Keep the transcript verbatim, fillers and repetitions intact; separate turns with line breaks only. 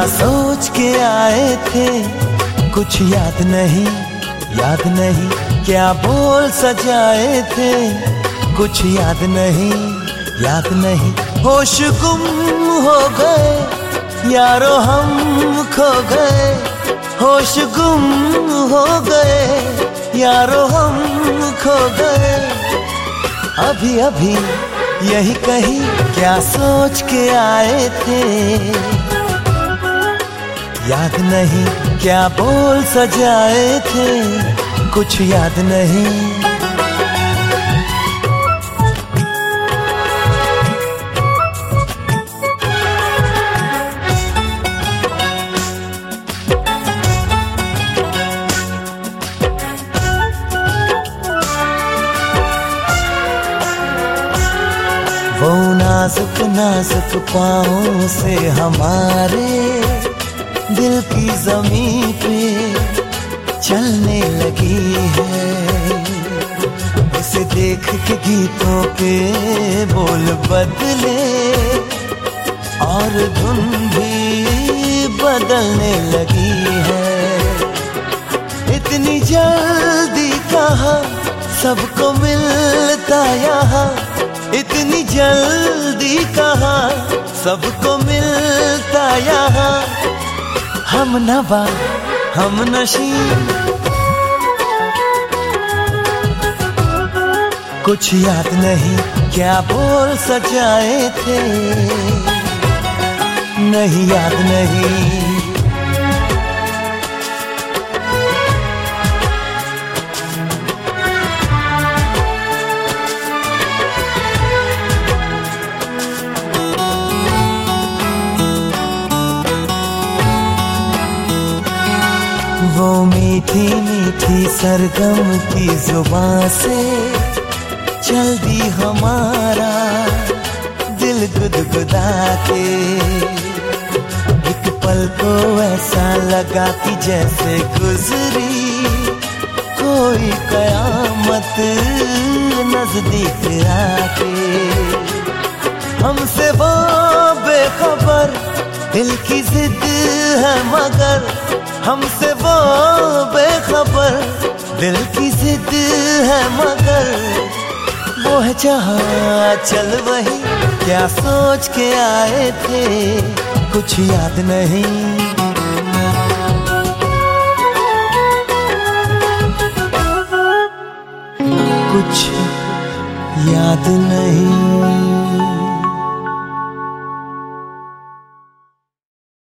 सोच के आए थे, कुछ याद नहीं, याद नहीं क्या बोल सजाए थे, कुछ याद नहीं, याद नहीं। होश गुम हो गए यारो हम खो गए, होश गुम हो गए यारो हम खो गए। अभी अभी यही कहीं क्या सोच के आए थे, याद नहीं क्या बोल सजाए थे, कुछ याद नहीं। वो नाजुक नाजुक पाँव से हमारे दिल की ज़मीं पे चलने लगी है। इसे देख के गीतों के बोल बदले और धुन भी बदलने लगी है। इतनी जल्दी कहाँ सबको मिलता यहाँ, इतनी जल्दी कहाँ सबको मिलता यहाँ। हम नवा हम नशी, कुछ याद नहीं क्या बोल सजाए थे, नहीं याद नहीं। वो मीठी मीठी सरगम की जुबान से चल दी हमारा दिल गुदगुदा के। एक पल को ऐसा लगा कि जैसे गुजरी कोई कयामत नजदीक आके। हमसे वो बेखबर दिल की जिद है मगर, हमसे वो बेखबर दिल की जिद है मगर। वो है जहाँ चल वही क्या सोच के आए थे, कुछ याद नहीं। कुछ याद नहीं।